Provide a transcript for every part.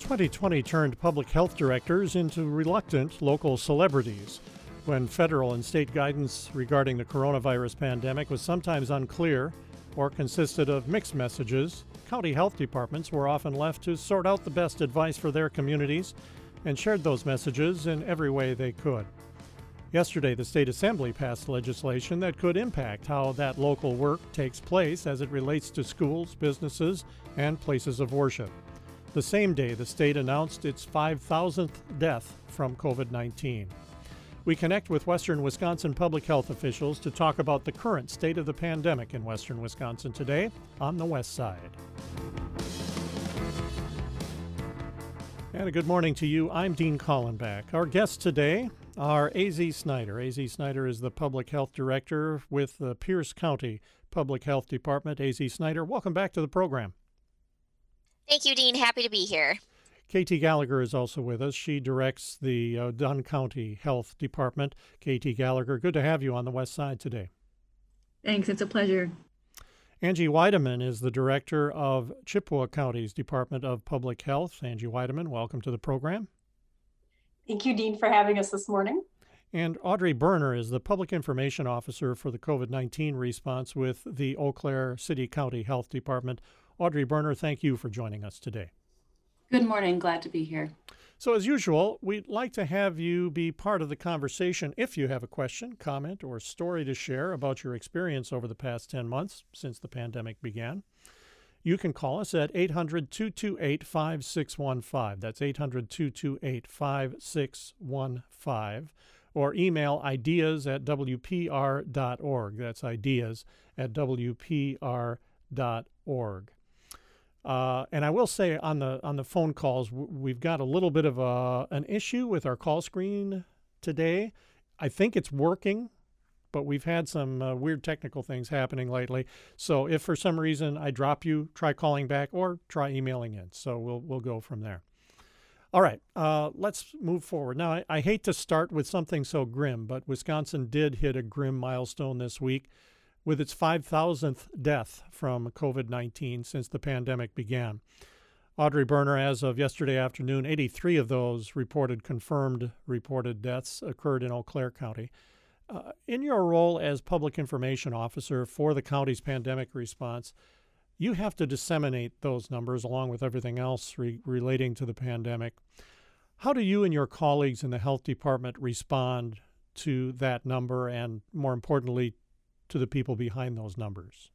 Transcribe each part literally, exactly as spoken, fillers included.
twenty twenty turned public health directors into reluctant local celebrities. When federal and state guidance regarding the coronavirus pandemic was sometimes unclear or consisted of mixed messages, county health departments were often left to sort out the best advice for their communities and shared those messages in every way they could. Yesterday, the State Assembly passed legislation that could impact how that local work takes place as it relates to schools, businesses, and places of worship. The same day, the state announced its five thousandth death from covid nineteen. We connect with Western Wisconsin public health officials to talk about the current state of the pandemic in Western Wisconsin today on the West Side. And a good morning to you. I'm Dean Collenbach. Our guests today are A Z Snyder. A Z Snyder is the Public Health Director with the Pierce County Public Health Department. A Z Snyder, welcome back to the program. Thank you, Dean. Happy to be here. Katie Gallagher is also with us. She directs the uh, Dunn County Health Department. Katie Gallagher, good to have you on the West Side today. Thanks. It's a pleasure. Angie Weideman is the director of Chippewa County's Department of Public Health. Angie Weideman, welcome to the program. Thank you, Dean, for having us this morning. And Audrey Berner is the Public Information Officer for the covid nineteen response with the Eau Claire City County Health Department. Audrey Berner, thank you for joining us today. Good morning. Glad to be here. So as usual, we'd like to have you be part of the conversation if you have a question, comment, or story to share about your experience over the past ten months since the pandemic began. You can call us at eight hundred, two two eight, five six one five. That's eight hundred, two two eight, five six one five. Or email ideas at w p r dot org. That's ideas at w p r dot org. Uh, and I will say on the on the phone calls, w- we've got a little bit of a, an issue with our call screen today. I think it's working, but we've had some uh, weird technical things happening lately. So if for some reason I drop you, try calling back or try emailing in. So we'll we'll go from there. All right, uh, let's move forward. Now, I, I hate to start with something so grim, but Wisconsin did hit a grim milestone this week with its five thousandth death from covid nineteen since the pandemic began. Audrey Berner, as of yesterday afternoon, eighty-three of those reported confirmed reported deaths occurred in Eau Claire County. Uh, in your role as Public Information Officer for the county's pandemic response, you have to disseminate those numbers along with everything else re- relating to the pandemic. How do you and your colleagues in the health department respond to that number and, more importantly, to the people behind those numbers?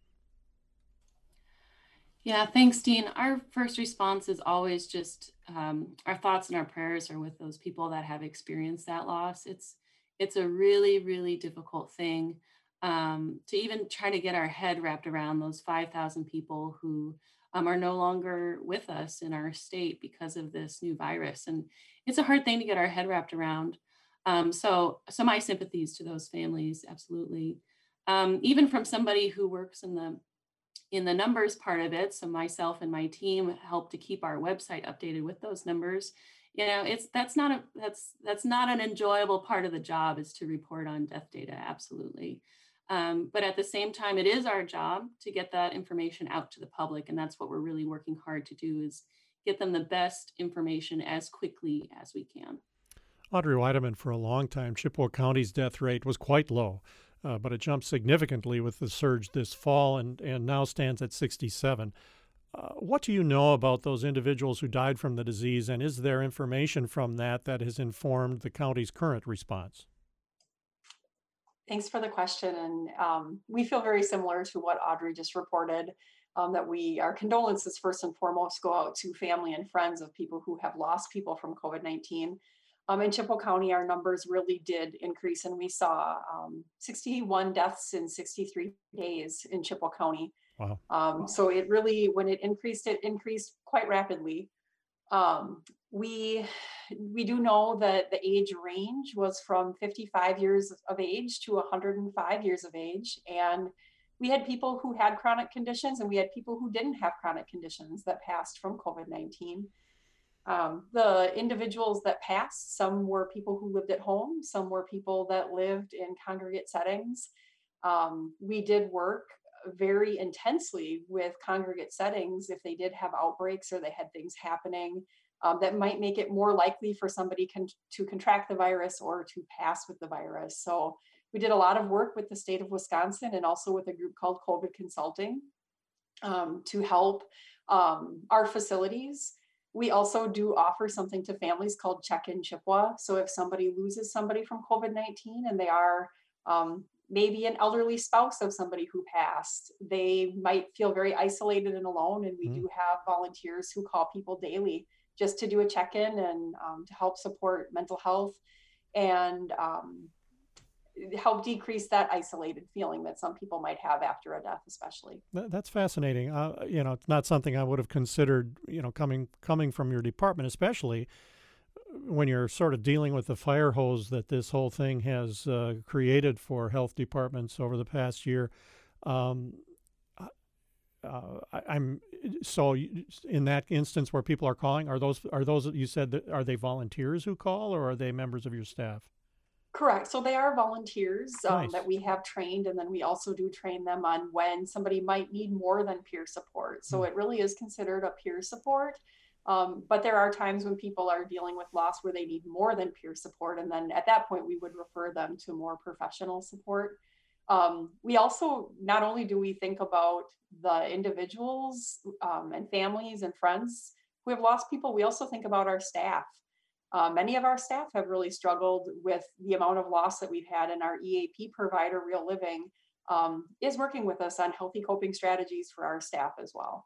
Yeah, thanks, Dean. Our first response is always just um, our thoughts and our prayers are with those people that have experienced that loss. It's it's a really, really difficult thing um, to even try to get our head wrapped around those five thousand people who um, are no longer with us in our state because of this new virus. And it's a hard thing to get our head wrapped around. Um, so, so my sympathies to those families, absolutely. Um, even from somebody who works in the in the numbers part of it, so myself and my team help to keep our website updated with those numbers. You know, it's that's not a that's that's not an enjoyable part of the job is to report on death data, absolutely. Um, but at the same time, it is our job to get that information out to the public, and that's what we're really working hard to do is get them the best information as quickly as we can. Audrey Weideman, for a long time, Chippewa County's death rate was quite low. Uh, but it jumped significantly with the surge this fall and, and now stands at sixty-seven. Uh, what do you know about those individuals who died from the disease, and is there information from that that has informed the county's current response? Thanks for the question. And um, we feel very similar to what Audrey just reported, um, that we, our condolences first and foremost go out to family and friends of people who have lost people from covid nineteen. Um, in Chippewa County, our numbers really did increase, and we saw um, sixty-one deaths in sixty-three days in Chippewa County. Wow. Um, so it really, when it increased, it increased quite rapidly. Um, we we do know that the age range was from fifty-five years of age to one hundred five years of age, and we had people who had chronic conditions, and we had people who didn't have chronic conditions that passed from covid nineteen. Um, the individuals that passed, some were people who lived at home, some were people that lived in congregate settings. Um, we did work very intensely with congregate settings if they did have outbreaks or they had things happening um, that might make it more likely for somebody con- to contract the virus or to pass with the virus. So we did a lot of work with the state of Wisconsin and also with a group called COVID Consulting um, to help um, our facilities. We also do offer something to families called Check-in Chippewa. So if somebody loses somebody from COVID nineteen and they are um, maybe an elderly spouse of somebody who passed, they might feel very isolated and alone. And we mm. do have volunteers who call people daily just to do a check-in and um, to help support mental health and um, help decrease that isolated feeling that some people might have after a death, especially. That's fascinating. Uh, you know, it's not something I would have considered, you know, coming coming from your department, especially when you're sort of dealing with the fire hose that this whole thing has uh, created for health departments over the past year. Um, uh, I, I'm so in that instance where people are calling, are those are those you said that are they volunteers who call or are they members of your staff? Correct. So they are volunteers um, nice. that we have trained, and then we also do train them on when somebody might need more than peer support. So mm. it really is considered a peer support. Um, but there are times when people are dealing with loss where they need more than peer support. And then at that point, we would refer them to more professional support. Um, we also, not only do we think about the individuals um, and families and friends who have lost people, we also think about our staff. Uh, many of our staff have really struggled with the amount of loss that we've had, and our E A P provider, Real Living, um, is working with us on healthy coping strategies for our staff as well.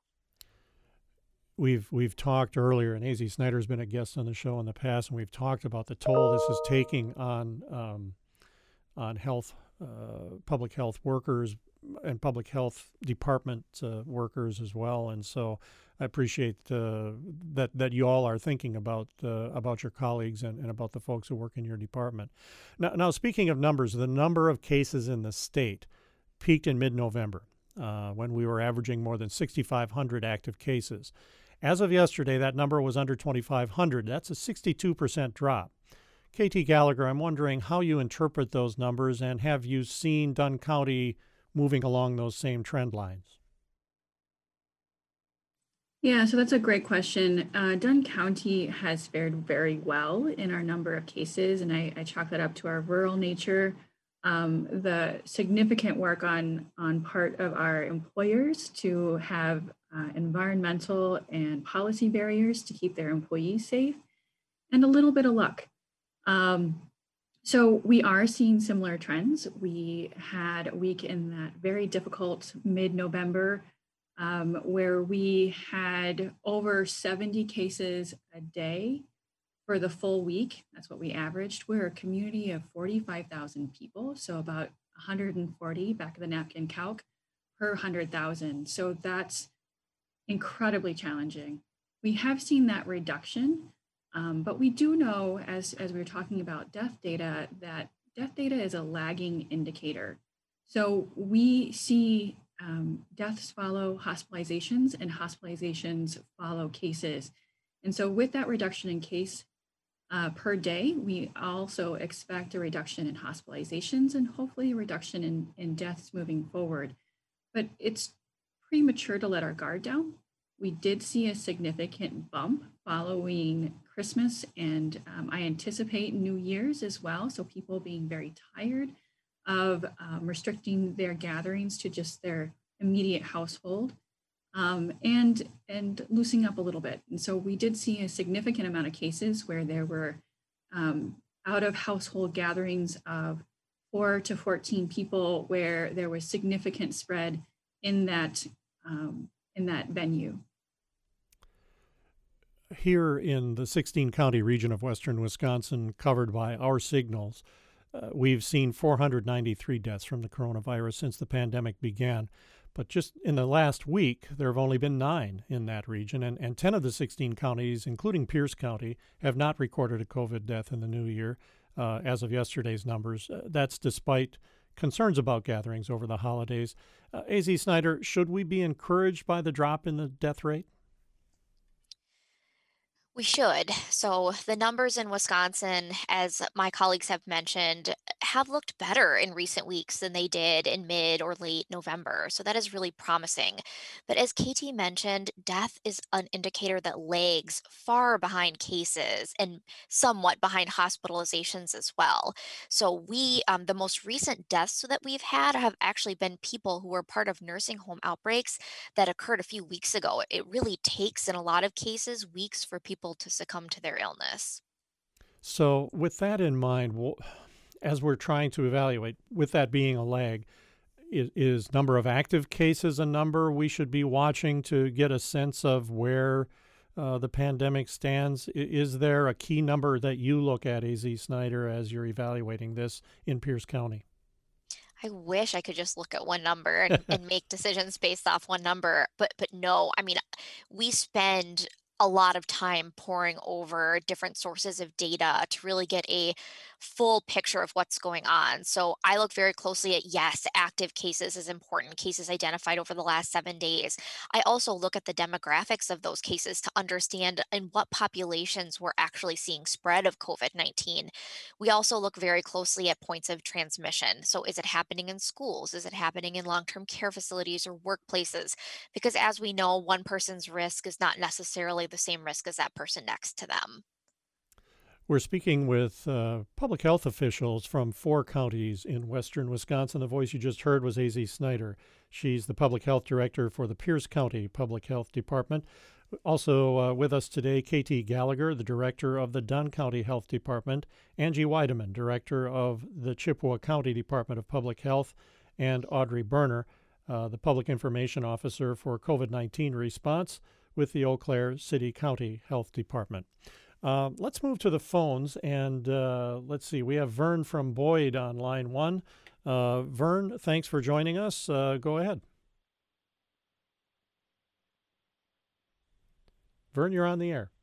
We've we've talked earlier, and A Z Snyder's been a guest on the show in the past, and we've talked about the toll this is taking on um, on health, uh, public health workers and public health department uh, workers as well. And so I appreciate uh, that that you all are thinking about uh, about your colleagues and, and about the folks who work in your department. Now, now, speaking of numbers, the number of cases in the state peaked in mid-November uh, when we were averaging more than sixty-five hundred active cases. As of yesterday, that number was under twenty-five hundred. That's a sixty-two percent drop. K T Gallagher, I'm wondering how you interpret those numbers, and have you seen Dunn County moving along those same trend lines? Yeah, so that's a great question. Uh, Dunn County has fared very well in our number of cases, and I, I chalk that up to our rural nature, um, the significant work on, on part of our employers to have uh, environmental and policy barriers to keep their employees safe, and a little bit of luck. Um, so we are seeing similar trends. We had a week in that very difficult mid-November Um, where we had over seventy cases a day for the full week. That's what we averaged. We're a community of forty-five thousand people, so about one hundred forty back of the napkin calc per one hundred thousand. So that's incredibly challenging. We have seen that reduction, um, but we do know, as, as we were talking about death data, that death data is a lagging indicator. So we see Um, deaths follow hospitalizations, and hospitalizations follow cases. And so with that reduction in case uh, per day, we also expect a reduction in hospitalizations and hopefully a reduction in, in deaths moving forward. But it's premature to let our guard down. We did see a significant bump following Christmas, and um, I anticipate New Year's as well. So people being very tired of um, restricting their gatherings to just their immediate household um, and, and loosening up a little bit. And so we did see a significant amount of cases where there were um, out of household gatherings of four to fourteen people where there was significant spread in that, um, in that venue. Here in the sixteen county region of western Wisconsin covered by our signals, Uh, we've seen four hundred ninety-three deaths from the coronavirus since the pandemic began. But just in the last week, there have only been nine in that region, and, and ten of the sixteen counties, including Pierce County, have not recorded a COVID death in the new year, uh, as of yesterday's numbers. Uh, that's despite concerns about gatherings over the holidays. Uh, A Z Snyder, should we be encouraged by the drop in the death rate? We should. So the numbers in Wisconsin, as my colleagues have mentioned, have looked better in recent weeks than they did in mid or late November. So that is really promising. But as Katie mentioned, death is an indicator that lags far behind cases and somewhat behind hospitalizations as well. So we, um, the most recent deaths that we've had have actually been people who were part of nursing home outbreaks that occurred a few weeks ago. It really takes, in a lot of cases, weeks for people to succumb to their illness. So, with that in mind, wh- as we're trying to evaluate, with that being a lag, is, is number of active cases a number we should be watching to get a sense of where uh, the pandemic stands? I- Is there a key number that you look at, A Z Snyder, as you're evaluating this in Pierce County? I wish I could just look at one number and, and make decisions based off one number, but but no, I mean, we spend a lot of time poring over different sources of data to really get a full picture of what's going on. So I look very closely at, yes, active cases is important, cases identified over the last seven days. I also look at the demographics of those cases to understand in what populations we're actually seeing spread of COVID nineteen. We also look very closely at points of transmission. So, is it happening in schools? Is it happening in long term care facilities or workplaces? Because, as we know, one person's risk is not necessarily the same risk as that person next to them. We're speaking with uh, public health officials from four counties in western Wisconsin. The voice you just heard was A Z Snyder. She's the public health director for the Pierce County Public Health Department. Also uh, with us today, Katie Gallagher, the director of the Dunn County Health Department, Angie Weideman, director of the Chippewa County Department of Public Health, and Audrey Berner, uh, the public information officer for COVID nineteen response with the Eau Claire City County Health Department. Uh, let's move to the phones, and uh, let's see. We have Vern from Boyd on line one. Uh, Vern, thanks for joining us. Uh, go ahead. Vern, you're on the air.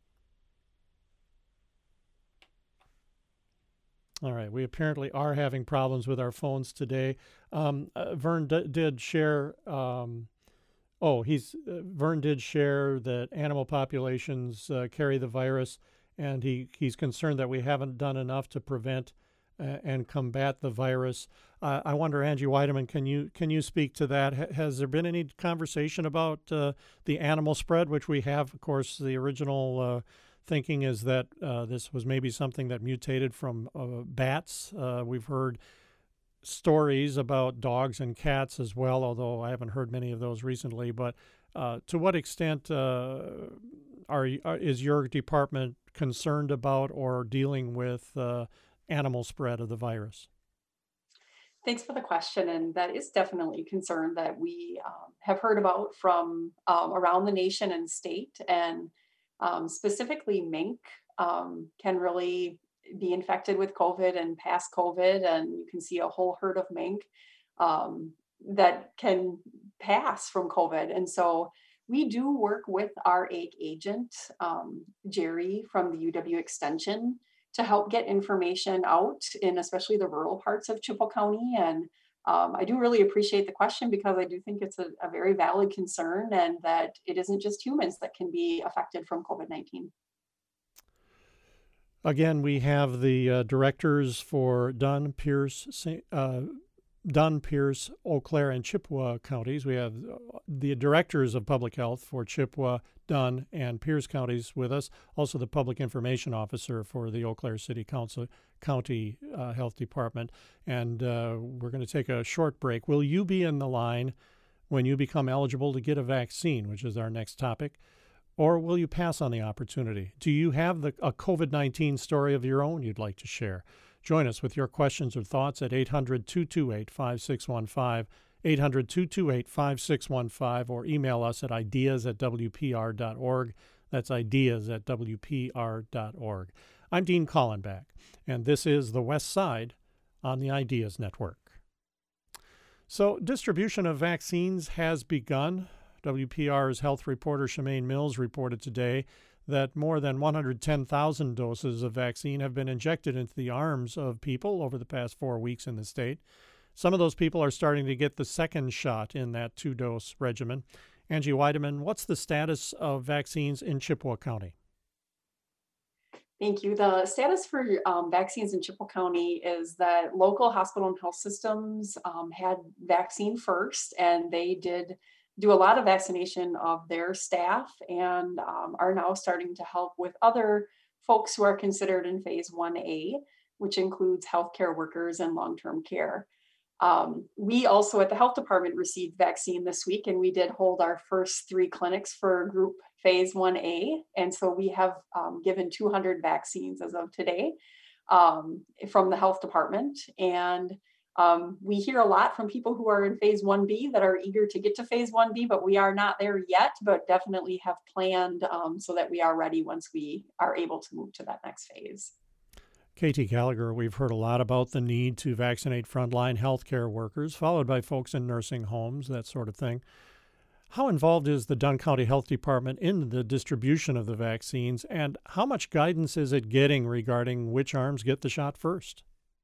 All right. We apparently are having problems with our phones today. Um, uh, Vern d- did share. Um, oh, he's uh, Vern did share that animal populations uh, carry the virus, and he, he's concerned that we haven't done enough to prevent uh, and combat the virus. Uh, I wonder, Angie Weideman, can you can you speak to that? H- has there been any conversation about uh, the animal spread, which we have? Of course, the original uh, thinking is that uh, this was maybe something that mutated from uh, bats. Uh, we've heard stories about dogs and cats as well, although I haven't heard many of those recently. But uh, to what extent uh, are, are is your department concerned about or dealing with uh, animal spread of the virus? Thanks for the question. And that is definitely a concern that we um, have heard about from um, around the nation and state. And um, specifically, mink um, can really be infected with COVID and pass COVID. And you can see a whole herd of mink um, that can pass from COVID. And so we do work with our ag agent, um, Jerry from the U W Extension, to help get information out in especially the rural parts of Chippewa County. And um, I do really appreciate the question because I do think it's a, a very valid concern and that it isn't just humans that can be affected from COVID nineteen. Again, we have the uh, directors for Dunn, Pierce, uh, Dunn, Pierce, Eau Claire, and Chippewa counties. We have the directors of public health for Chippewa, Dunn, and Pierce counties with us. Also, the public information officer for the Eau Claire City Council County uh, Health Department. And uh, we're going to take a short break. Will you be in the line when you become eligible to get a vaccine, which is our next topic? Or will you pass on the opportunity? Do you have the, a COVID nineteen story of your own you'd like to share? Join us with your questions or thoughts at eight hundred, two two eight, five six one five, eight hundred, two two eight, five six one five, or email us at ideas at w p r dot org. That's ideas at w p r dot org. I'm Dean Collenbach, and this is The West Side on the Ideas Network. So, distribution of vaccines has begun. W P R's health reporter Shemaine Mills reported today that more than one hundred ten thousand doses of vaccine have been injected into the arms of people over the past four weeks in the state. Some of those people are starting to get the second shot in that two-dose regimen. Angie Weideman, what's the status of vaccines in Chippewa County? Thank you. The status for um, vaccines in Chippewa County is that local hospital and health systems um, had vaccine first, and they did do a lot of vaccination of their staff and um, are now starting to help with other folks who are considered in phase one A, which includes healthcare workers and long-term care. Um, we also at the health department received vaccine this week, and we did hold our first three clinics for group phase one A. And so we have um, given two hundred vaccines as of today um, from the health department. And um, we hear a lot from people who are in phase one B that are eager to get to phase one B, but we are not there yet, but definitely have planned um, so that we are ready once we are able to move to that next phase. Katie Gallagher, we've heard a lot about the need to vaccinate frontline healthcare workers, followed by folks in nursing homes, that sort of thing. How involved is the Dunn County Health Department in the distribution of the vaccines, and how much guidance is it getting regarding which arms get the shot first?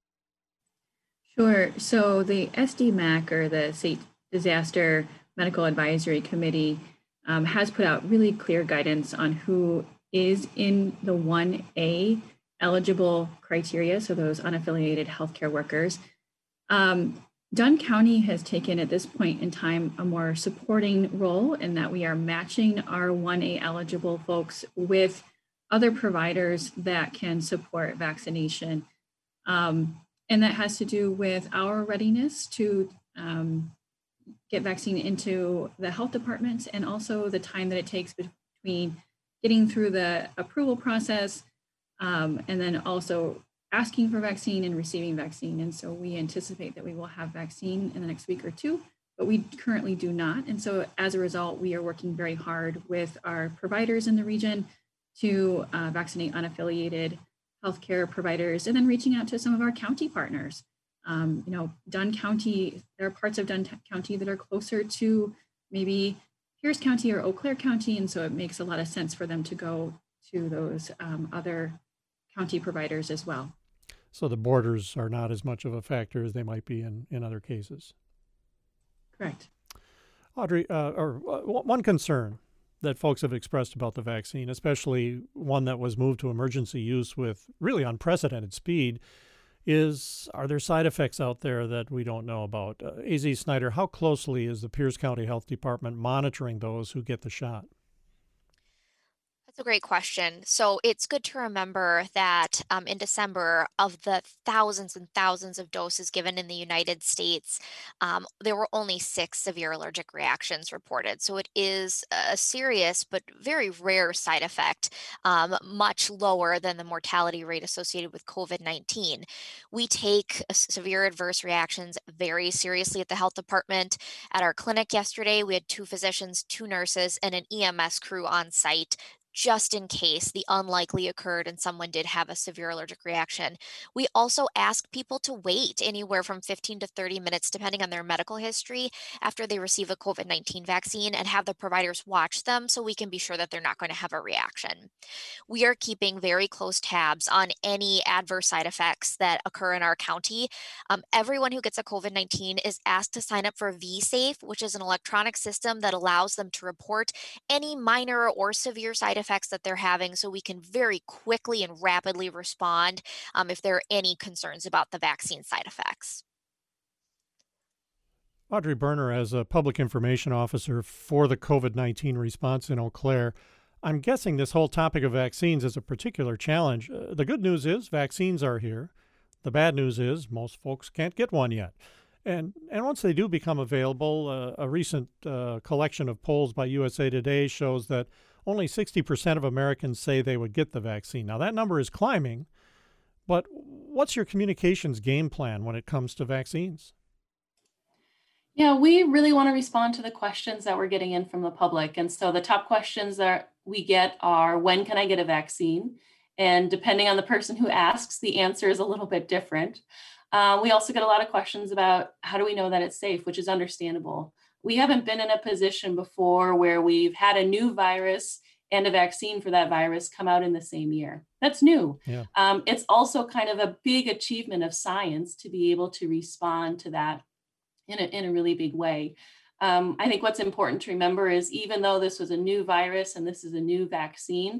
Sure. So the S D M A C, or the State Disaster Medical Advisory Committee, um, has put out really clear guidance on who is in the one A eligible criteria, so those unaffiliated healthcare workers. Um, Dunn County has taken at this point in time a more supporting role in that we are matching our one A eligible folks with other providers that can support vaccination. Um, and that has to do with our readiness to um, get vaccine into the health departments, and also the time that it takes between getting through the approval process Um, and then also asking for vaccine and receiving vaccine. And so we anticipate that we will have vaccine in the next week or two, but we currently do not. And so as a result, we are working very hard with our providers in the region to uh, vaccinate unaffiliated healthcare providers, and then reaching out to some of our county partners. Um, you know, Dunn County, there are parts of Dunn County that are closer to maybe Pierce County or Eau Claire County. And so it makes a lot of sense for them to go to those um, other county providers as well. So the borders are not as much of a factor as they might be in, in other cases. Correct. Audrey, uh, or uh, one concern that folks have expressed about the vaccine, especially one that was moved to emergency use with really unprecedented speed, is are there side effects out there that we don't know about? Uh, A Z Snyder, how closely is the Pierce County Health Department monitoring those who get the shot? That's a great question. So it's good to remember that um, in December, of the thousands and thousands of doses given in the United States, um, there were only six severe allergic reactions reported. So it is a serious but very rare side effect, um, much lower than the mortality rate associated with COVID nineteen. We take uh, severe adverse reactions very seriously at the health department. At our clinic yesterday, we had two physicians, two nurses, and an E M S crew on site, just in case the unlikely occurred and someone did have a severe allergic reaction. We also ask people to wait anywhere from fifteen to thirty minutes, depending on their medical history, after they receive a COVID nineteen vaccine, and have the providers watch them so we can be sure that they're not going to have a reaction. We are keeping very close tabs on any adverse side effects that occur in our county. Um, everyone who gets a COVID nineteen is asked to sign up for V-Safe, which is an electronic system that allows them to report any minor or severe side effects that they're having, so we can very quickly and rapidly respond um, if there are any concerns about the vaccine side effects. Audrey Berner, as a public information officer for the COVID nineteen response in Eau Claire, I'm guessing this whole topic of vaccines is a particular challenge. Uh, the good news is vaccines are here. The bad news is most folks can't get one yet. And and once they do become available, uh, a recent uh, collection of polls by U S A Today shows that only sixty percent of Americans say they would get the vaccine. Now, that number is climbing, but what's your communications game plan when it comes to vaccines? Yeah, we really want to respond to the questions that we're getting in from the public. And so the top questions that we get are, when can I get a vaccine? And depending on the person who asks, the answer is a little bit different. Uh, we also get a lot of questions about, how do we know that it's safe, which is understandable. We haven't been in a position before where we've had a new virus and a vaccine for that virus come out in the same year. That's new. Yeah. Um, it's also kind of a big achievement of science to be able to respond to that in a, in a really big way. Um, I think what's important to remember is, even though this was a new virus and this is a new vaccine,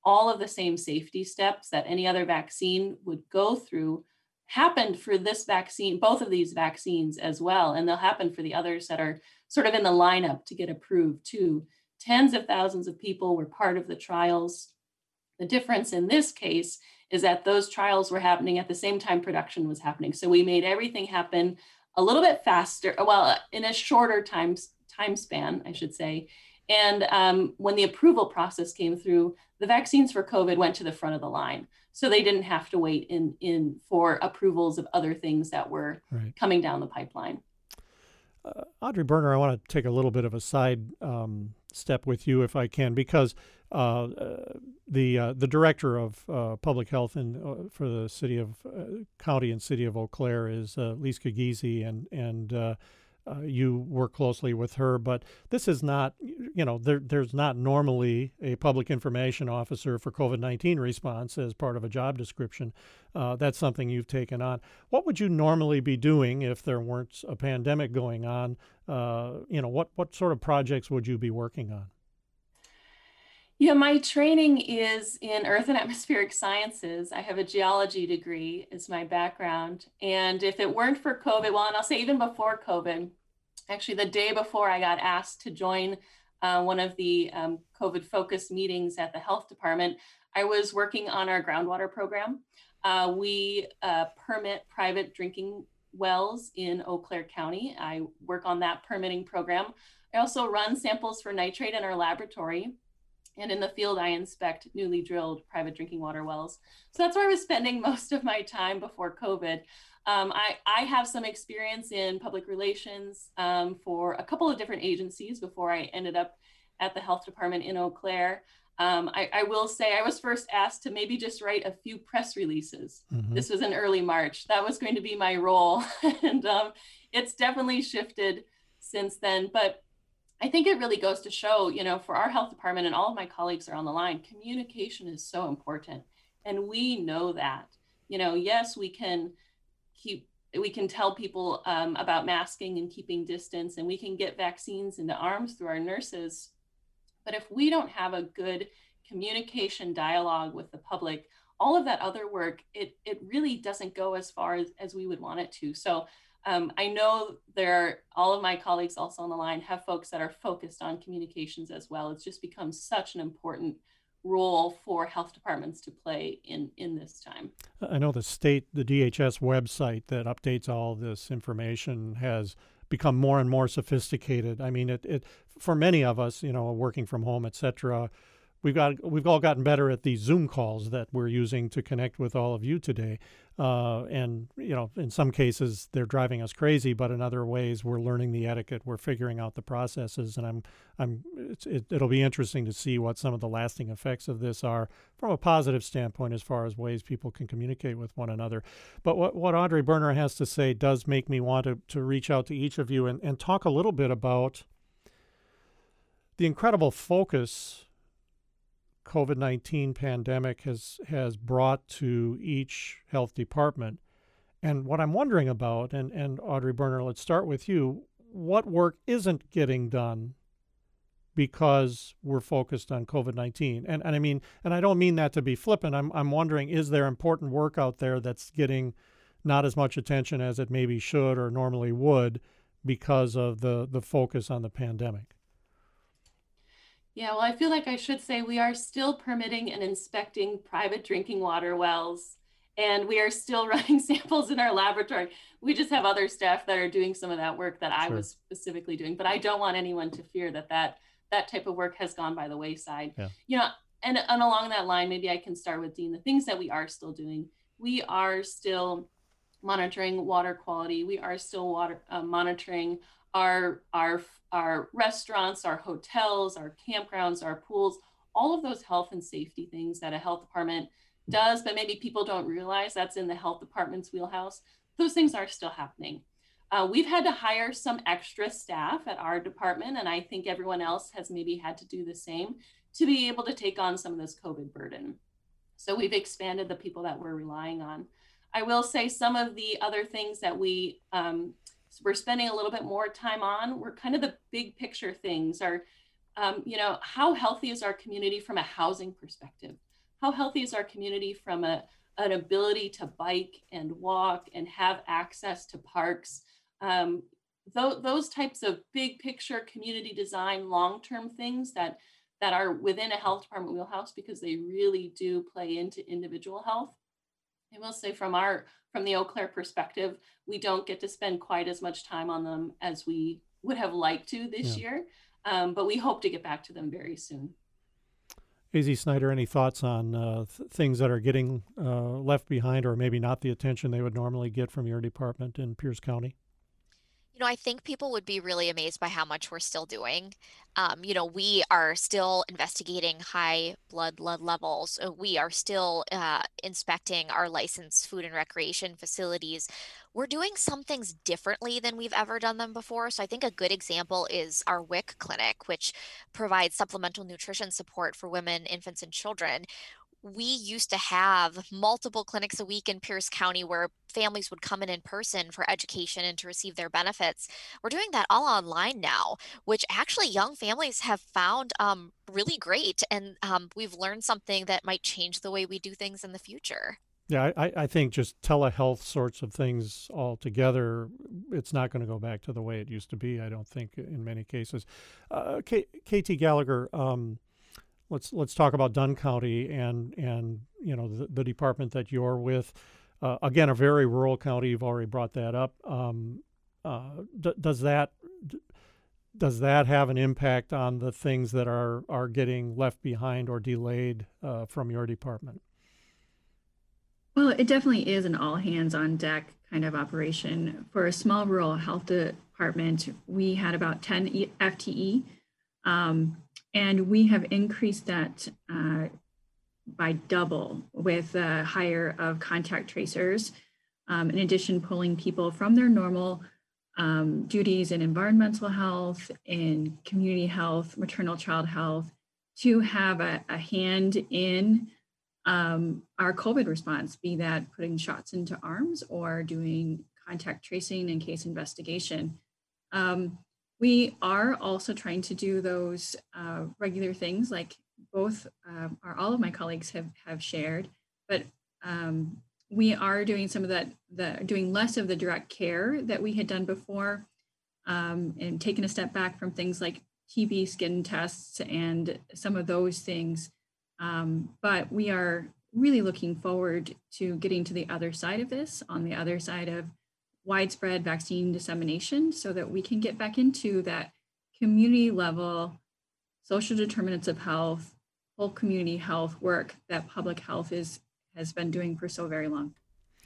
all of the same safety steps that any other vaccine would go through happened for this vaccine, both of these vaccines as well. And they'll happen for the others that are sort of in the lineup to get approved too. Tens of thousands of people were part of the trials. The difference in this case is that those trials were happening at the same time production was happening. So we made everything happen a little bit faster, well, in a shorter time, time span, I should say. And um, when the approval process came through, the vaccines for COVID went to the front of the line. So they didn't have to wait in, in for approvals of other things that were right. coming down the pipeline. Uh, Audrey Berner, I want to take a little bit of a side um, step with you if I can, because uh, uh, the uh, the director of uh, public health in, uh, for the city of uh, county and city of Eau Claire is uh, Lise Kagese, and and uh, uh, you work closely with her. But this is not, you know, there there's not normally a public information officer for COVID nineteen response as part of a job description. Uh, that's something you've taken on. What would you normally be doing if there weren't a pandemic going on? Uh, you know, what what sort of projects would you be working on? Yeah, my training is in earth and atmospheric sciences. I have a geology degree is my background. And if it weren't for COVID, well, and I'll say even before COVID, actually the day before I got asked to join uh, one of the um, COVID focused meetings at the health department, I was working on our groundwater program. Uh, we uh, permit private drinking wells in Eau Claire County. I work on that permitting program. I also run samples for nitrate in our laboratory. And in the field, I inspect newly drilled private drinking water wells. So that's where I was spending most of my time before COVID. Um, I, I have some experience in public relations um, for a couple of different agencies before I ended up at the health department in Eau Claire. Um, I, I will say I was first asked to maybe just write a few press releases. Mm-hmm. This was in early March. That was going to be my role. and um, it's definitely shifted since then. But I think it really goes to show, you know, for our health department, and all of my colleagues are on the line, communication is so important. And we know that, you know, yes, we can keep, we can tell people um, about masking and keeping distance, and we can get vaccines into arms through our nurses. But if we don't have a good communication dialogue with the public, all of that other work, it, it really doesn't go as far as, as we would want it to. So Um, I know there are, all of my colleagues also on the line have folks that are focused on communications as well. It's just become such an important role for health departments to play in, in this time. I know the state, the D H S website that updates all this information has become more and more sophisticated. I mean, it, it for many of us, you know, working from home, et cetera, we've got we've all gotten better at these Zoom calls that we're using to connect with all of you today. Uh, and, you know, in some cases they're driving us crazy, but in other ways we're learning the etiquette, we're figuring out the processes, and I'm, I'm, it's, it, it'll be interesting to see what some of the lasting effects of this are from a positive standpoint as far as ways people can communicate with one another. But what, what Audrey Berner has to say does make me want to, to reach out to each of you and, and talk a little bit about the incredible focus COVID nineteen pandemic has has brought to each health department. And what I'm wondering about, and, and Audrey Berner, let's start with you, what work isn't getting done because we're focused on COVID nineteen? And and I mean, and I don't mean that to be flippant. I'm I'm wondering, is there important work out there that's getting not as much attention as it maybe should or normally would because of the, the focus on the pandemic? Yeah, well, I feel like I should say we are still permitting and inspecting private drinking water wells, and we are still running samples in our laboratory. We just have other staff that are doing some of that work that I sure. was specifically doing, but I don't want anyone to fear that that, that type of work has gone by the wayside. Yeah. You know, and, and along that line, maybe I can start with Dean, the things that we are still doing. We are still monitoring water quality. We are still water uh, monitoring Our, our, our restaurants, our hotels, our campgrounds, our pools, all of those health and safety things that a health department does, but maybe people don't realize that's in the health department's wheelhouse. Those things are still happening. Uh, we've had to hire some extra staff at our department, and I think everyone else has maybe had to do the same to be able to take on some of this COVID burden. So we've expanded the people that we're relying on. I will say some of the other things that we, um, So we're spending a little bit more time on, we're kind of the big picture things are, um, you know, how healthy is our community from a housing perspective? how healthy is our community from a, an ability to bike and walk and have access to parks. Um, th- those types of big picture community design, long-term things that that are within a health department wheelhouse, because they really do play into individual health. I will say from our from the Eau Claire perspective, we don't get to spend quite as much time on them as we would have liked to this Yeah. year, um, but we hope to get back to them very soon. A Z Snyder, any thoughts on uh, th- things that are getting uh, left behind or maybe not the attention they would normally get from your department in Pierce County? You know, I think people would be really amazed by how much we're still doing. Um, you know, we are still investigating high blood lead levels. Uh, We are still uh, inspecting our licensed food and recreation facilities. We're doing some things differently than we've ever done them before. So I think a good example is our W I C clinic, which provides supplemental nutrition support for women, infants, and children. We used to have multiple clinics a week in Pierce County where families would come in in person for education and to receive their benefits. We're doing that all online now, which actually young families have found um, really great. And um, we've learned something that might change the way we do things in the future. Yeah, I, I think just telehealth sorts of things altogether, it's not going to go back to the way it used to be, I don't think, in many cases. Uh, K- KT Gallagher, um, let's let's talk about Dunn County and and you know the, the department that you're with. Uh, again, a very rural county. You've already brought that up. Um, uh, d- does that d- does that have an impact on the things that are are getting left behind or delayed uh, from your department? Well, it definitely is an all hands on deck kind of operation. For a small rural health department, we had about ten F T E, um, and we have increased that uh, by double with the hire of contact tracers. Um, in addition, pulling people from their normal um, duties in environmental health, in community health, maternal child health, to have a, a hand in um, our COVID response, be that putting shots into arms or doing contact tracing and case investigation. Um, we are also trying to do those uh, regular things like both uh, or all of my colleagues have, have shared, but um, we are doing some of that, the doing less of the direct care that we had done before, um, and taking a step back from things like T B skin tests and some of those things. Um, but we are really looking forward to getting to the other side of this, on the other side of widespread vaccine dissemination, so that we can get back into that community level social determinants of health, whole community health work that public health is has been doing for so very long.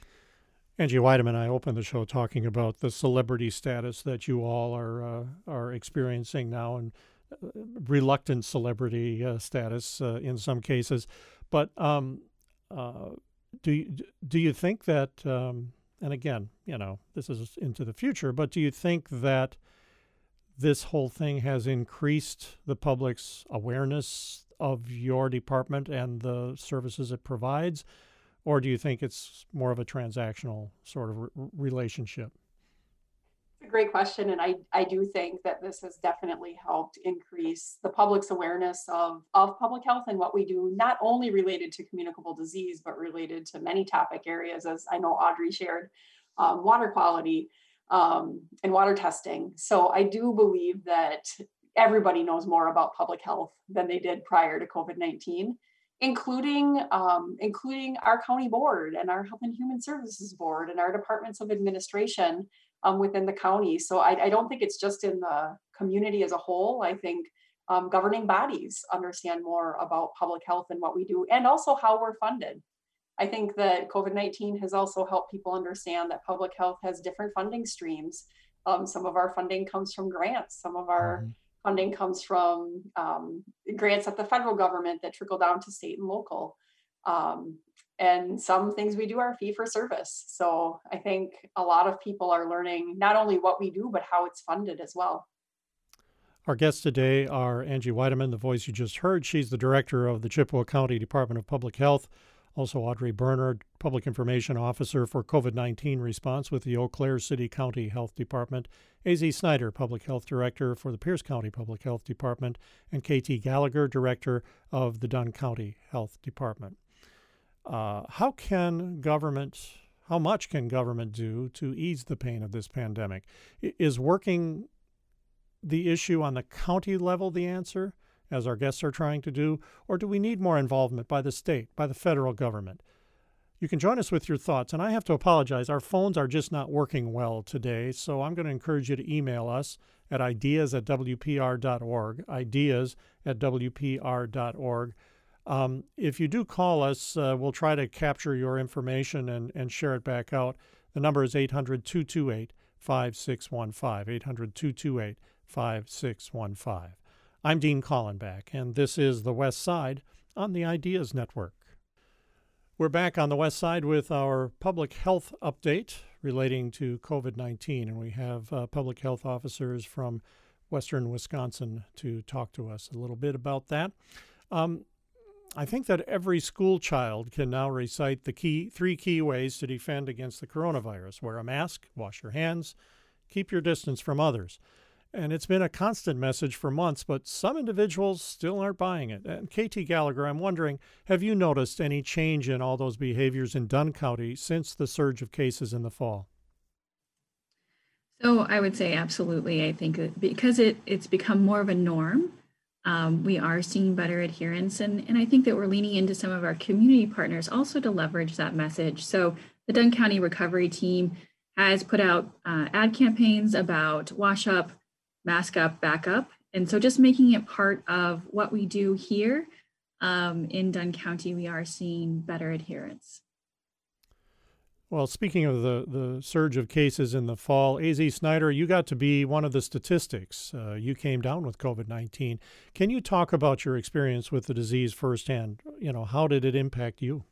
Angie Weideman, I opened the show talking about the celebrity status that you all are uh, are experiencing now, and uh, reluctant celebrity uh, status uh, in some cases. But um, uh, do you, do you think that? Um, and again, you know, this is into the future. But do you think that this whole thing has increased the public's awareness of your department and the services it provides? Or do you think it's more of a transactional sort of re- relationship? It's a great question. And I, I do think that this has definitely helped increase the public's awareness of, of public health and what we do, not only related to communicable disease, but related to many topic areas, as I know Audrey shared, um, water quality um, and water testing. So I do believe that everybody knows more about public health than they did prior to COVID nineteen. Including um, including our county board and our Health and Human Services board and our departments of administration um, within the county. So I, I don't think it's just in the community as a whole. I think um, governing bodies understand more about public health and what we do, and also how we're funded. I think that COVID nineteen has also helped people understand that public health has different funding streams. Um, some of our funding comes from grants. Some of our mm-hmm. funding comes from um, grants at the federal government that trickle down to state and local. Um, and some things we do are fee for service. So I think a lot of people are learning not only what we do, but how it's funded as well. Our guests today are Angie Weideman, the voice you just heard. She's the director of the Chippewa County Department of Public Health. Also Audrey Bernard, Public Information Officer for COVID nineteen response with the Eau Claire City County Health Department. A Z Snyder, Public Health Director for the Pierce County Public Health Department. And K T Gallagher, Director of the Dunn County Health Department. Uh, how can government, how much can government do to ease the pain of this pandemic? I- Is working the issue on the county level the answer, as our guests are trying to do, or do we need more involvement by the state, by the federal government? You can join us with your thoughts, and I have to apologize. Our phones are just not working well today, so I'm going to encourage you to email us at ideas at w p r dot org, ideas at w p r dot org. Um, if you do call us, uh, we'll try to capture your information and, and share it back out. The number is eight hundred, two two eight, five six one five, eight hundred, two two eight, five six one five. I'm Dean Kallenbach, and this is The West Side on the Ideas Network. We're back on the West Side with our public health update relating to COVID nineteen, and we have uh, public health officers from Western Wisconsin to talk to us a little bit about that. Um, I think that every school child can now recite the key three key ways to defend against the coronavirus. Wear a mask, wash your hands, keep your distance from others. And it's been a constant message for months, but some individuals still aren't buying it. And K T Gallagher, I'm wondering, have you noticed any change in all those behaviors in Dunn County since the surge of cases in the fall? So I would say absolutely. I think that because it, it's become more of a norm, um, we are seeing better adherence. And, and I think that we're leaning into some of our community partners also to leverage that message. So the Dunn County Recovery Team has put out uh, ad campaigns about wash up, mask up, back up. And so just making it part of what we do here um, in Dunn County, we are seeing better adherence. Well, speaking of the, the surge of cases in the fall, A Z Snyder, you got to be one of the statistics. Uh, you came down with COVID nineteen. Can you talk about your experience with the disease firsthand? You know, how did it impact you?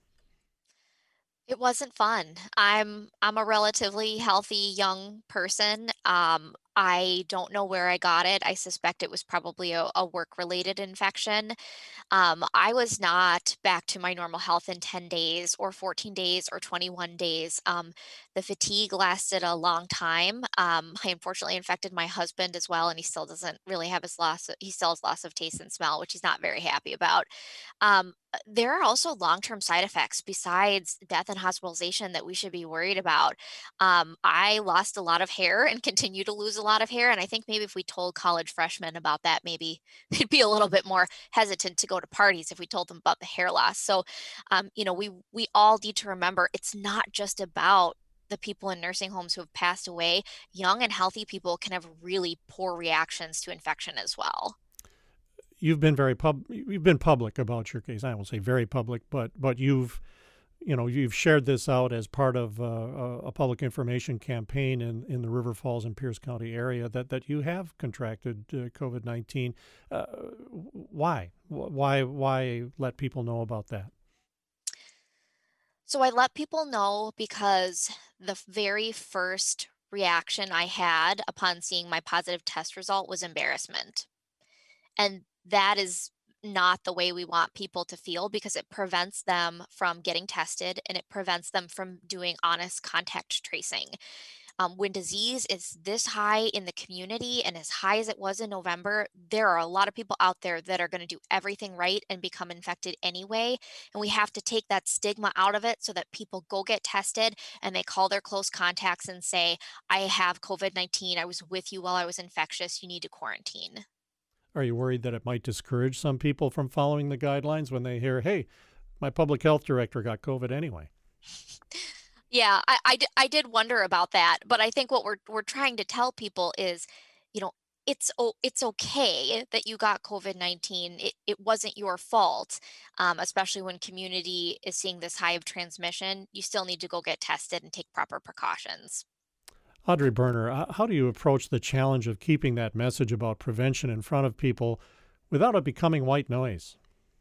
It wasn't fun. I'm I'm a relatively healthy young person. Um, I don't know where I got it. I suspect it was probably a, a work-related infection. Um, I was not back to my normal health in ten days or fourteen days or twenty-one days. Um, the fatigue lasted a long time. Um, I unfortunately infected my husband as well, and he still doesn't really have his loss. He still has loss of taste and smell, which he's not very happy about. Um, there are also long-term side effects besides death and hospitalization that we should be worried about. Um, I lost a lot of hair and continue to lose a lot of hair, and I think maybe if we told college freshmen about that, maybe they'd be a little bit more hesitant to go to parties if we told them about the hair loss. So, um, you know, we we all need to remember it's not just about the people in nursing homes who have passed away. Young and healthy people can have really poor reactions to infection as well. You've been very pub. You've been public about your case. I won't say very public, but but you've, you know, you've shared this out as part of uh, a, a public information campaign in, in the River Falls and Pierce County area that, that you have contracted uh, COVID nineteen. Uh, why? Why? Why let people know about that? So I let people know because the very first reaction I had upon seeing my positive test result was embarrassment. And that is not the way we want people to feel because it prevents them from getting tested and it prevents them from doing honest contact tracing. Um, when disease is this high in the community and as high as it was in November, there are a lot of people out there that are going to do everything right and become infected anyway. And we have to take that stigma out of it so that people go get tested and they call their close contacts and say, I have COVID nineteen. I was with you while I was infectious. You need to quarantine. Are you worried that it might discourage some people from following the guidelines when they hear, hey, my public health director got COVID anyway? Yeah, I, I, d- I did wonder about that, but I think what we're we're trying to tell people is, you know, it's o- it's okay that you got COVID nineteen. It it wasn't your fault, um, especially when community is seeing this high of transmission. You still need to go get tested and take proper precautions. Audrey Berner, h- how do you approach the challenge of keeping that message about prevention in front of people without it becoming white noise?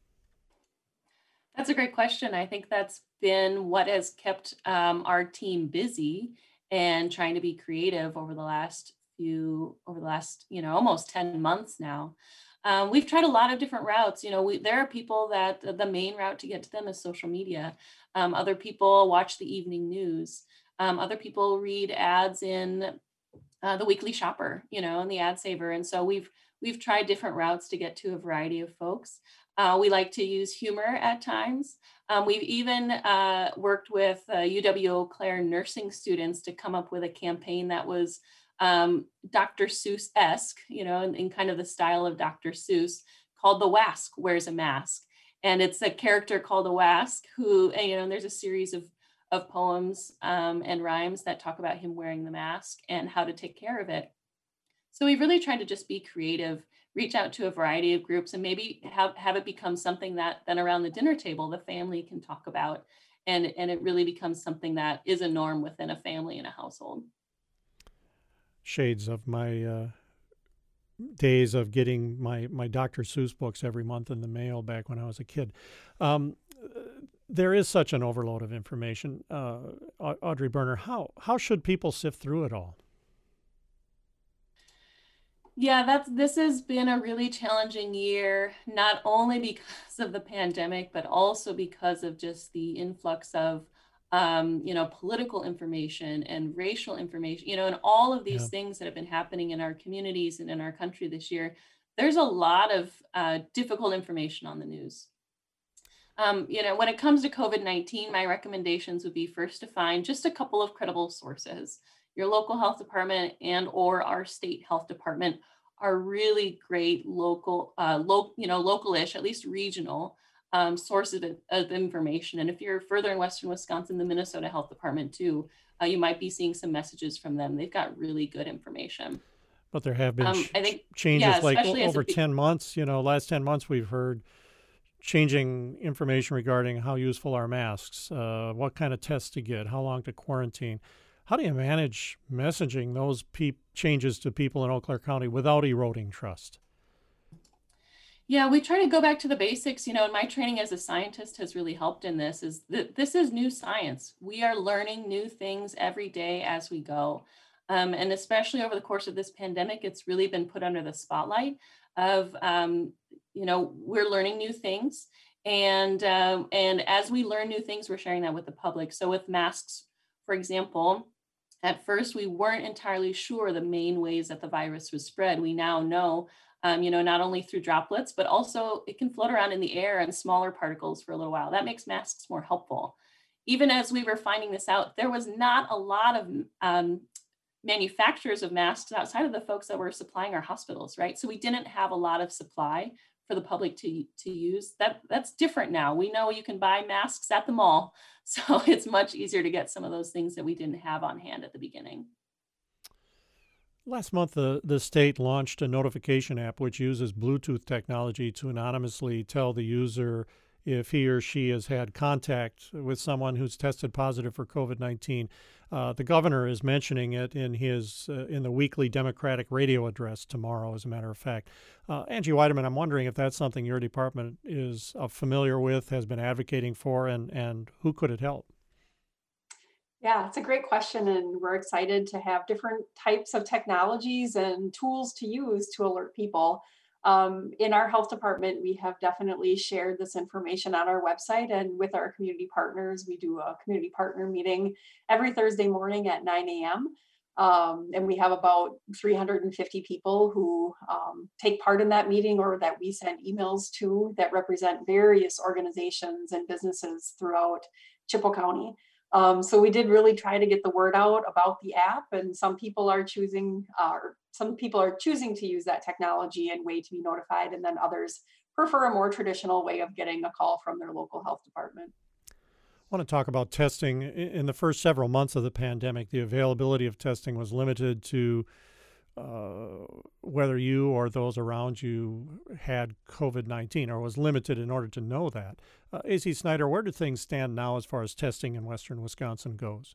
That's a great question. I think that's been what has kept um, our team busy and trying to be creative over the last few, over the last, you know, almost ten months now. Um, we've tried a lot of different routes. You know, we, there are people that the main route to get to them is social media. Um, other people watch the evening news. Um, other people read ads in uh, the weekly shopper, you know, and the ad saver. And so we've we've tried different routes to get to a variety of folks. Uh, we like to use humor at times. Um, we've even uh, worked with uh, U W Eau Claire nursing students to come up with a campaign that was um, Doctor Seuss-esque, you know, in, in kind of the style of Doctor Seuss, called The Wask Wears a Mask. And it's a character called a Wask who, and, you know, and there's a series of of poems um, and rhymes that talk about him wearing the mask and how to take care of it. So we really tried to just be creative, reach out to a variety of groups, and maybe have, have it become something that then around the dinner table, the family can talk about. And, and it really becomes something that is a norm within a family and a household. Shades of my uh, days of getting my, my Doctor Seuss books every month in the mail back when I was a kid. Um, there is such an overload of information. Uh, Audrey Berner, how, how should people sift through it all? Yeah, that's this has been a really challenging year, not only because of the pandemic, but also because of just the influx of, um, you know, political information and racial information, you know, and all of these Yeah. things that have been happening in our communities and in our country this year. There's a lot of uh, difficult information on the news. Um, you know, when it comes to COVID nineteen, my recommendations would be first to find just a couple of credible sources. Your local health department and or our state health department are really great local, uh, lo- you know, local-ish, at least regional um, sources of, of information. And if you're further in Western Wisconsin, the Minnesota Health Department too, uh, you might be seeing some messages from them. They've got really good information. But there have been Um, ch- I think, changes yeah, like o- especially as a over big- ten months, you know, last ten months we've heard changing information regarding how useful are masks, uh, what kind of tests to get, how long to quarantine. How do you manage messaging those pe- changes to people in Eau Claire County without eroding trust? Yeah, we try to go back to the basics, you know, and my training as a scientist has really helped in this is that this is new science. We are learning new things every day as we go. Um, and especially over the course of this pandemic, it's really been put under the spotlight of, um, you know, we're learning new things. And, um, and as we learn new things, we're sharing that with the public. So with masks, for example, at first, we weren't entirely sure the main ways that the virus was spread. We now know, um, you know, not only through droplets, but also it can float around in the air and smaller particles for a little while. That makes masks more helpful. Even as we were finding this out, there was not a lot of um, manufacturers of masks outside of the folks that were supplying our hospitals, right? So we didn't have a lot of supply for the public to, to use. That that's different now. We know you can buy masks at the mall. So it's much easier to get some of those things that we didn't have on hand at the beginning. Last month, the, the state launched a notification app which uses Bluetooth technology to anonymously tell the user if he or she has had contact with someone who's tested positive for COVID nineteen. Uh, the governor is mentioning it in his uh, in the weekly Democratic radio address tomorrow, as a matter of fact. Uh, Angie Weideman, I'm wondering if that's something your department is uh, familiar with, has been advocating for, and, and who could it help? Yeah, it's a great question, and we're excited to have different types of technologies and tools to use to alert people. Um, in our health department, we have definitely shared this information on our website, and with our community partners, we do a community partner meeting every Thursday morning at nine a.m. Um, and we have about three hundred fifty people who um, take part in that meeting, or that we send emails to, that represent various organizations and businesses throughout Chippewa County. Um, so we did really try to get the word out about the app, and some people are choosing, uh, or some people are choosing to use that technology and way to be notified, and then others prefer a more traditional way of getting a call from their local health department. I want to talk about testing. In the first several months of the pandemic, the availability of testing was limited to uh, whether you or those around you had COVID nineteen, or was limited in order to know that. Uh, A C Snyder, where do things stand now as far as testing in Western Wisconsin goes?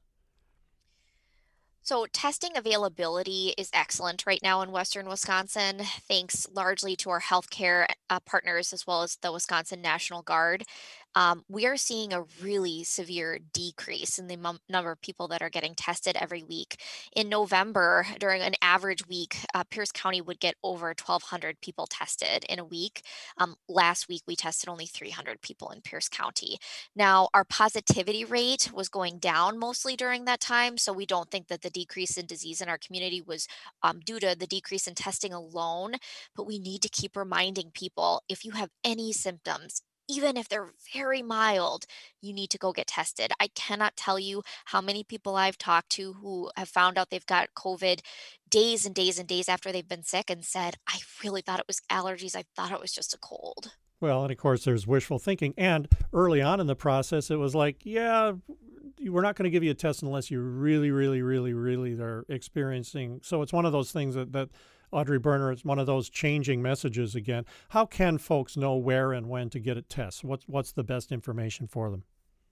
So, testing availability is excellent right now in Western Wisconsin, thanks largely to our healthcare uh, partners as well as the Wisconsin National Guard. um, we are seeing a really severe decrease in the mum- number of people that are getting tested every week. In November, during an average week, uh, Pierce County would get over twelve hundred people tested in a week. Um, last week, we tested only three hundred people in Pierce County. Now, our positivity rate was going down mostly during that time, so we don't think that the decrease in disease in our community was um, due to the decrease in testing alone. But we need to keep reminding people, if you have any symptoms, even if they're very mild, you need to go get tested. I cannot tell you how many people I've talked to who have found out they've got COVID days and days and days after they've been sick and said, I really thought it was allergies. I thought it was just a cold. Well, and of course, there's wishful thinking. And early on in the process, it was like, yeah, we're not going to give you a test unless you really, really, really, really are experiencing. So it's one of those things that, that Audrey Berner, it's one of those changing messages again. How can folks know where and when to get a test? What's, what's the best information for them?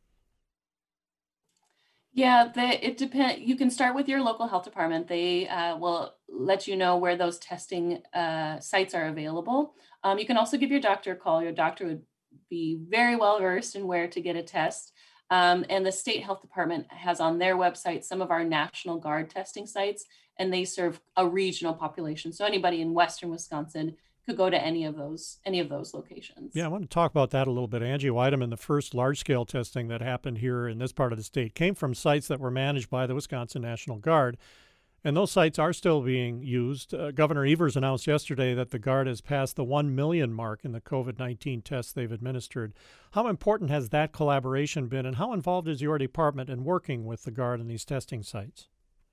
Yeah, the, it depends. You can start with your local health department. They uh, will let you know where those testing uh, sites are available. Um, you can also give your doctor a call. Your doctor would be very well versed in where to get a test. Um, and the state health department has on their website some of our National Guard testing sites, and they serve a regional population. So anybody in Western Wisconsin could go to any of those any of those locations. Yeah, I want to talk about that a little bit. Angie Weideman, the first large-scale testing that happened here in this part of the state came from sites that were managed by the Wisconsin National Guard, and those sites are still being used. Uh, Governor Evers announced yesterday that the Guard has passed the one million mark in the COVID nineteen tests they've administered. How important has that collaboration been, and how involved is your department in working with the Guard in these testing sites?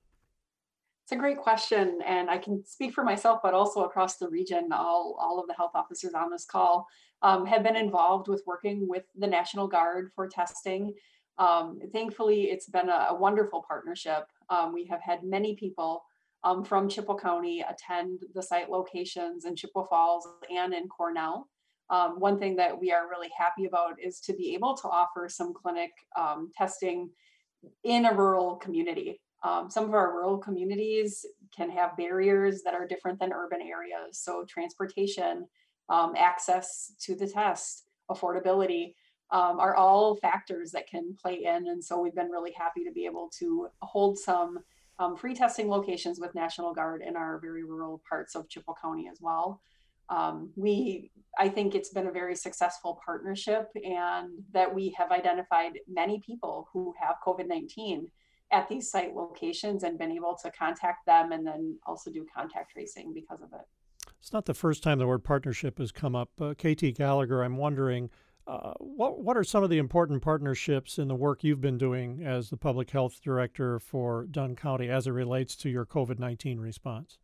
It's a great question, and I can speak for myself, but also across the region. All, all of the health officers on this call um, have been involved with working with the National Guard for testing. Um, thankfully, it's been a, a wonderful partnership. Um, we have had many people um, from Chippewa County attend the site locations in Chippewa Falls and in Cornell. Um, one thing that we are really happy about is to be able to offer some clinic um, testing in a rural community. Um, some of our rural communities can have barriers that are different than urban areas. So transportation, um, access to the test, affordability um, are all factors that can play in. And so we've been really happy to be able to hold some um, free testing locations with National Guard in our very rural parts of Chippewa County as well. Um, we, I think it's been a very successful partnership, and that we have identified many people who have COVID nineteen at these site locations and been able to contact them and then also do contact tracing because of it. It's not the first time the word partnership has come up. Uh, K T Gallagher, I'm wondering, uh, what, what are some of the important partnerships in the work you've been doing as the public health director for Dunn County as it relates to your COVID nineteen response?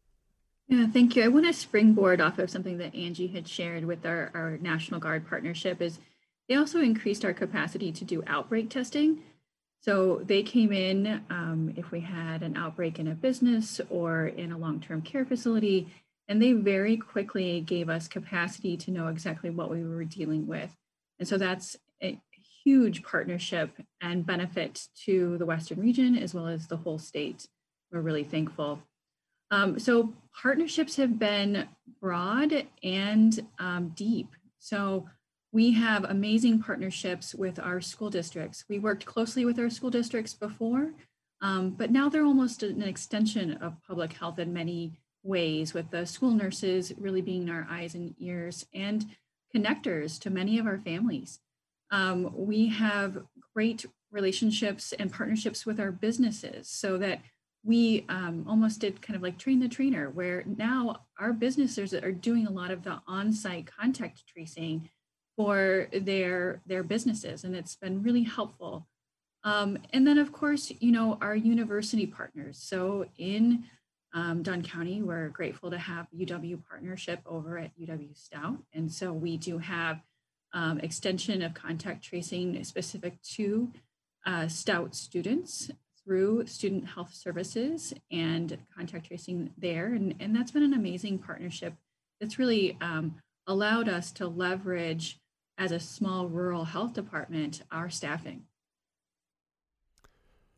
Yeah, thank you. I want to springboard off of something that Angie had shared with our, our National Guard partnership is they also increased our capacity to do outbreak testing. So they came in um, if we had an outbreak in a business or in a long-term care facility, and they very quickly gave us capacity to know exactly what we were dealing with. And so that's a huge partnership and benefit to the Western region as well as the whole state. We're really thankful. Um, so partnerships have been broad and um, deep. So we have amazing partnerships with our school districts. We worked closely with our school districts before, um, but now they're almost an extension of public health in many ways, with the school nurses really being our eyes and ears and connectors to many of our families. Um, we have great relationships and partnerships with our businesses, so that we um, almost did kind of like train the trainer, where now our businesses are doing a lot of the on-site contact tracing for their their businesses, and it's been really helpful. Um, and then, of course, you know, our university partners. So in um, Dunn County, we're grateful to have U W partnership over at U W Stout, and so we do have um, extension of contact tracing specific to uh, Stout students through Student Health Services and contact tracing there, and, and that's been an amazing partnership. It's really um, allowed us to leverage, as a small rural health department, our staffing.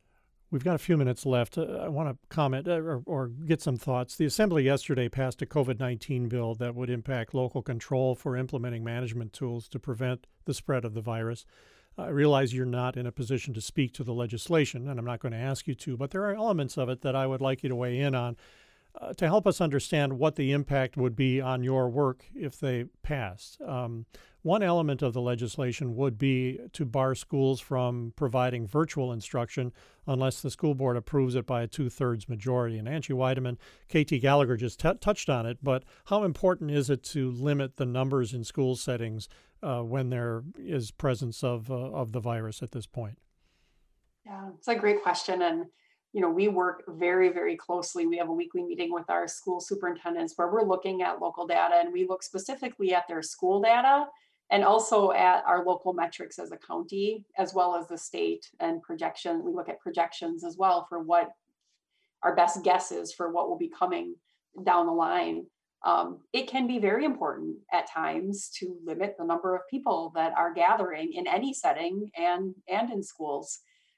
We've got a few minutes left. Uh, I want to comment uh, or, or get some thoughts. The Assembly yesterday passed a COVID nineteen bill that would impact local control for implementing management tools to prevent the spread of the virus. I realize you're not in a position to speak to the legislation, and I'm not going to ask you to, but there are elements of it that I would like you to weigh in on uh, to help us understand what the impact would be on your work if they passed. Um, one element of the legislation would be to bar schools from providing virtual instruction unless the school board approves it by a two-thirds majority. And Angie Weideman, K T Gallagher just t- touched on it, but how important is it to limit the numbers in school settings uh, when there is presence of uh, of the virus at this point? Yeah, it's a great question. And, you know, we work very, very closely. We have a weekly meeting with our school superintendents where we're looking at local data, and we look specifically at their school data and also at our local metrics as a county, as well as the state and projection. We look at projections as well for what our best guess is for what will be coming down the line. Um, it can be very important at times to limit the number of people that are gathering in any setting and, and in schools.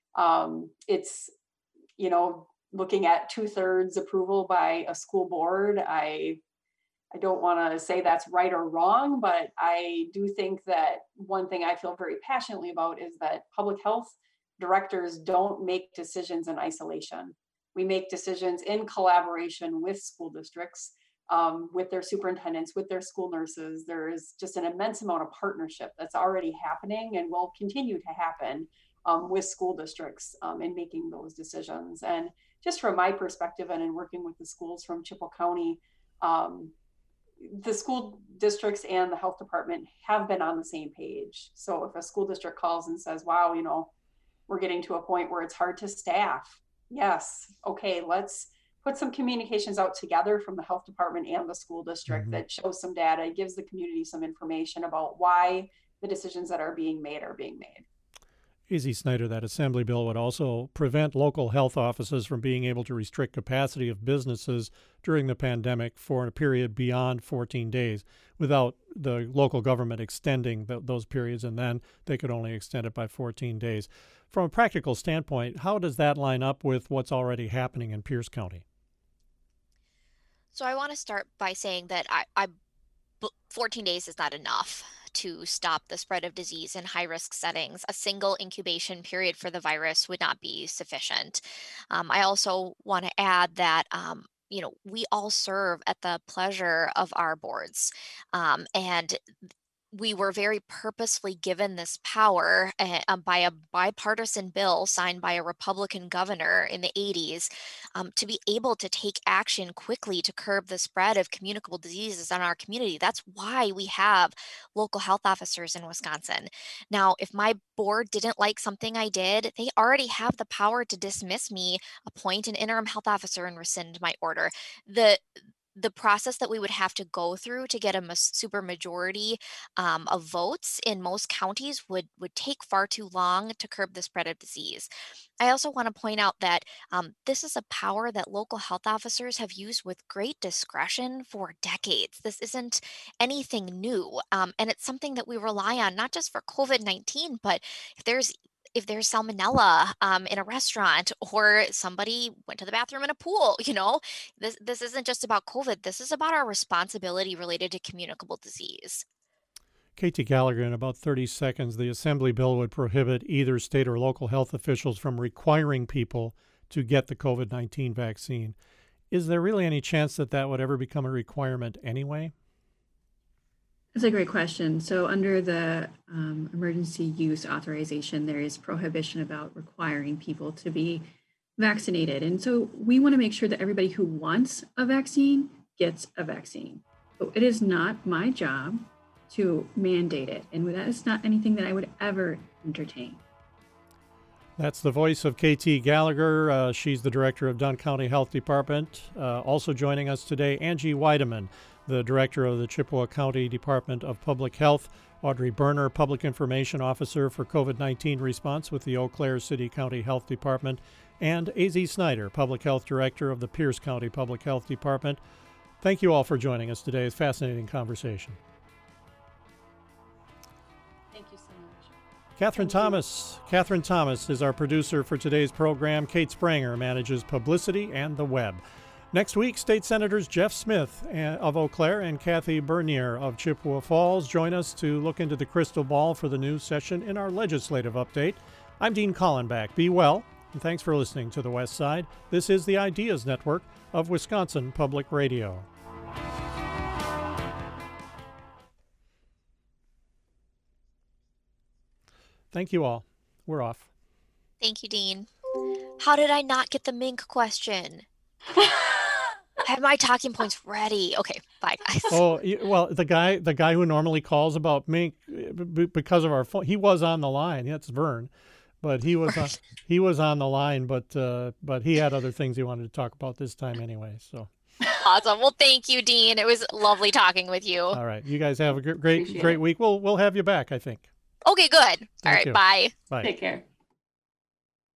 Um, it's, you know, looking at two-thirds approval by a school board. I I don't want to say that's right or wrong, but I do think that one thing I feel very passionately about is that public health directors don't make decisions in isolation. We make decisions in collaboration with school districts, um, with their superintendents, with their school nurses. There is just an immense amount of partnership that's already happening and will continue to happen um, with school districts um, in making those decisions. And just from my perspective and in working with the schools from Chippewa County, um, the school districts and the health department have been on the same page. So if a school district calls and says, wow, you know, we're getting to a point where it's hard to staff. Yes. Okay. Let's put some communications out together from the health department and the school district mm-hmm. that shows some data, gives the community some information about why the decisions that are being made are being made. A Z Snyder, that assembly bill would also prevent local health offices from being able to restrict capacity of businesses during the pandemic for a period beyond fourteen days without the local government extending the, those periods, and then they could only extend it by fourteen days. From a practical standpoint, how does that line up with what's already happening in Pierce County? So I want to start by saying that I, I fourteen days is not enough to stop the spread of disease in high-risk settings. A single incubation period for the virus would not be sufficient. Um, I also want to add that um, you know, we all serve at the pleasure of our boards, um, and we were very purposefully given this power uh, by a bipartisan bill signed by a Republican governor in the eighties um, to be able to take action quickly to curb the spread of communicable diseases in our community. That's why we have local health officers in Wisconsin. Now, if my board didn't like something I did, they already have the power to dismiss me, appoint an interim health officer, and rescind my order. The The process that we would have to go through to get a super majority um, of votes in most counties would, would take far too long to curb the spread of disease. I also want to point out that um, this is a power that local health officers have used with great discretion for decades. This isn't anything new, um, and it's something that we rely on not just for COVID nineteen, but if there's if there's salmonella um, in a restaurant or somebody went to the bathroom in a pool, you know, this, this isn't just about COVID. This is about our responsibility related to communicable disease. K T Gallagher, in about thirty seconds, the Assembly bill would prohibit either state or local health officials from requiring people to get the COVID nineteen vaccine. Is there really any chance that that would ever become a requirement anyway? That's a great question. So under the um, emergency use authorization, there is prohibition about requiring people to be vaccinated. And so we want to make sure that everybody who wants a vaccine gets a vaccine. So it is not my job to mandate it. And that is not anything that I would ever entertain. That's the voice of K T Gallagher. Uh, she's the director of Dunn County Health Department. Uh, also joining us today, Angie Weideman, the director of the Chippewa County Department of Public Health, Audrey Berner, Public Information Officer for COVID nineteen response with the Eau Claire City County Health Department, and A Z Snyder, Public Health Director of the Pierce County Public Health Department. Thank you all for joining us today. It's a fascinating conversation. Thank you so much. Catherine Thank you. Thomas. Catherine Thomas is our producer for today's program. Kate Spranger manages publicity and the web. Next week, State Senators Jeff Smith of Eau Claire and Kathy Bernier of Chippewa Falls join us to look into the crystal ball for the new session in our legislative update. I'm Dean Collenbach. Be well, and thanks for listening to The West Side. This is the Ideas Network of Wisconsin Public Radio. Thank you all. We're off. Thank you, Dean. How did I not get the mink question? I have my talking points ready. Okay, bye, guys. Oh, well, the guy the guy who normally calls about mink because of our phone, he was on the line. That's Vern. But he was on, he was on the line, but uh, but he had other things he wanted to talk about this time anyway. So awesome. Well, thank you, Dean. It was lovely talking with you. All right, you guys have a great Appreciate great it. week. We'll we'll have you back, I think. Okay, good. All Thank right, you. bye. Bye. Take care.